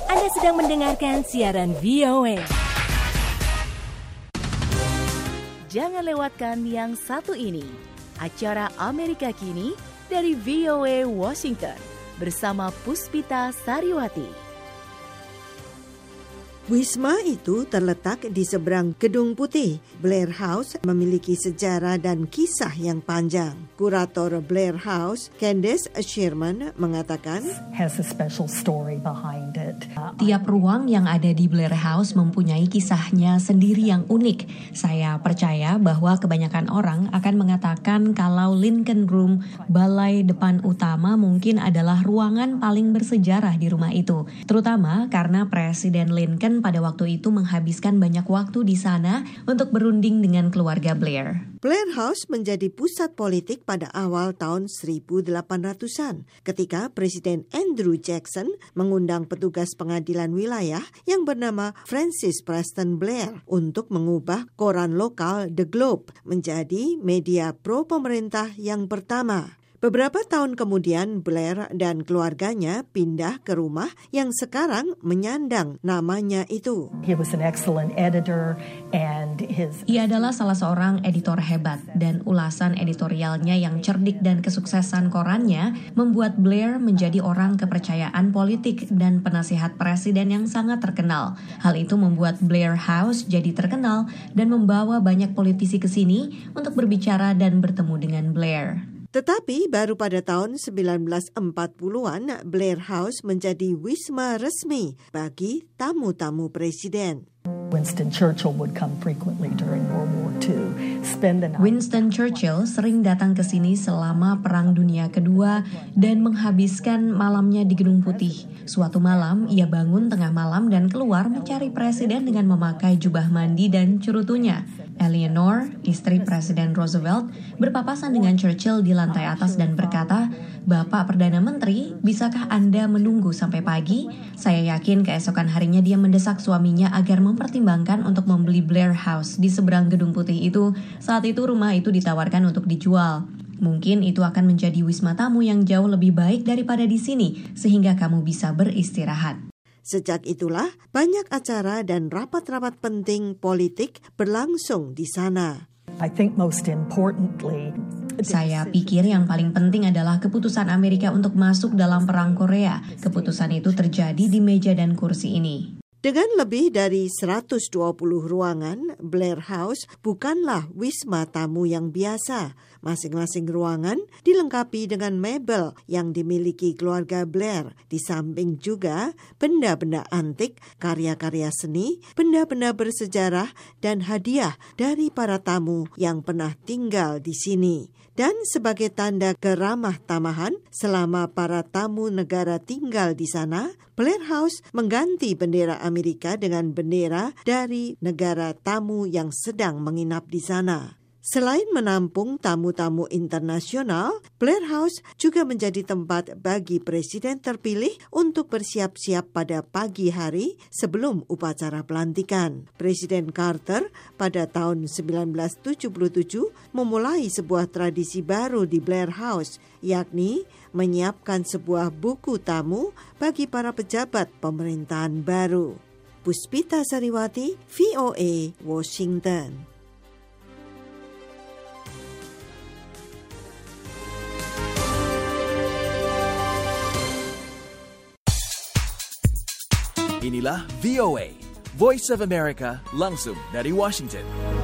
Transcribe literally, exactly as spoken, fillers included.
Anda sedang mendengarkan siaran V O A. Jangan lewatkan yang satu ini, acara Amerika Kini dari V O A Washington bersama Puspita Sariwati. Wisma itu terletak di seberang Gedung Putih. Blair House memiliki sejarah dan kisah yang panjang. Kurator Blair House, Candace Sherman, mengatakan, has a special story behind it. Tiap ruang yang ada di Blair House mempunyai kisahnya sendiri yang unik. Saya percaya bahwa kebanyakan orang akan mengatakan kalau Lincoln Room, balai depan utama, mungkin adalah ruangan paling bersejarah di rumah itu. Terutama karena Presiden Lincoln pada waktu itu menghabiskan banyak waktu di sana untuk berunding dengan keluarga Blair. Blair House menjadi pusat politik pada awal tahun seribu delapan ratusan ketika Presiden Andrew Jackson mengundang petugas pengadilan wilayah yang bernama Francis Preston Blair untuk mengubah koran lokal The Globe menjadi media pro-pemerintah yang pertama. Beberapa tahun kemudian, Blair dan keluarganya pindah ke rumah yang sekarang menyandang namanya itu. He was an excellent editor and his... Ia adalah salah seorang editor hebat dan ulasan editorialnya yang cerdik dan kesuksesan korannya membuat Blair menjadi orang kepercayaan politik dan penasihat presiden yang sangat terkenal. Hal itu membuat Blair House jadi terkenal dan membawa banyak politisi ke sini untuk berbicara dan bertemu dengan Blair. Tetapi baru pada tahun sembilan belas empat puluhan, Blair House menjadi wisma resmi bagi tamu-tamu presiden. Winston Churchill would come frequently during World War Two. Spend the night. Winston Churchill sering datang ke sini selama Perang Dunia Kedua dan menghabiskan malamnya di Gedung Putih. Suatu malam, ia bangun tengah malam dan keluar mencari presiden dengan memakai jubah mandi dan curutunya. Eleanor, istri Presiden Roosevelt, berpapasan dengan Churchill di lantai atas dan berkata, "Bapak Perdana Menteri, bisakah Anda menunggu sampai pagi?" Saya yakin keesokan harinya dia mendesak suaminya agar mempertimbangkan untuk membeli Blair House di seberang Gedung Putih itu. Saat itu rumah itu ditawarkan untuk dijual. Mungkin itu akan menjadi wisma tamu yang jauh lebih baik daripada di sini, sehingga kamu bisa beristirahat. Sejak itulah banyak acara dan rapat-rapat penting politik berlangsung di sana. I think most importantly, saya pikir yang paling penting adalah keputusan Amerika untuk masuk dalam Perang Korea. Keputusan itu terjadi di meja dan kursi ini. Dengan lebih dari seratus dua puluh ruangan, Blair House bukanlah wisma tamu yang biasa. Masing-masing ruangan dilengkapi dengan mebel yang dimiliki keluarga Blair. Di samping juga benda-benda antik, karya-karya seni, benda-benda bersejarah, dan hadiah dari para tamu yang pernah tinggal di sini. Dan sebagai tanda keramah tamahan selama para tamu negara tinggal di sana, Blair House mengganti bendera Amerika dengan bendera dari negara tamu yang sedang menginap di sana. Selain menampung tamu-tamu internasional, Blair House juga menjadi tempat bagi presiden terpilih untuk bersiap-siap pada pagi hari sebelum upacara pelantikan. Presiden Carter pada tahun sembilan belas tujuh puluh tujuh memulai sebuah tradisi baru di Blair House, yakni menyiapkan sebuah buku tamu bagi para pejabat pemerintahan baru. Puspita Sariwati, V O A, Washington. Inilah V O A, Voice of America, langsung dari Washington.